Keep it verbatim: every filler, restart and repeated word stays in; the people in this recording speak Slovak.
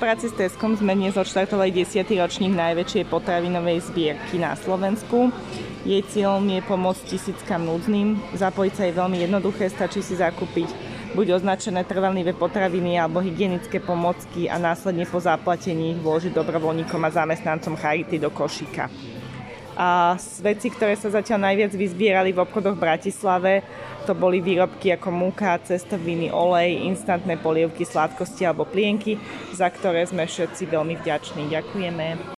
spolupráci s Teskom sme dnes odštartovali desiaty ročník najväčšej potravinovej zbierky na Slovensku. Jej cieľom je pomôcť tisíckam núdznym. Zapojiť sa je veľmi jednoduché, stačí si zakúpiť buď označené trvanlivé potraviny alebo hygienické pomocky a následne po zaplatení ich vložiť dobrovoľníkom a zamestnancom charity do košíka. A veci, ktoré sa zatiaľ najviac vyzbierali v obchodoch v Bratislave, to boli výrobky ako múka, cestoviny, olej, instantné polievky, sladkosti alebo plienky, za ktoré sme všetci veľmi vďační. Ďakujeme.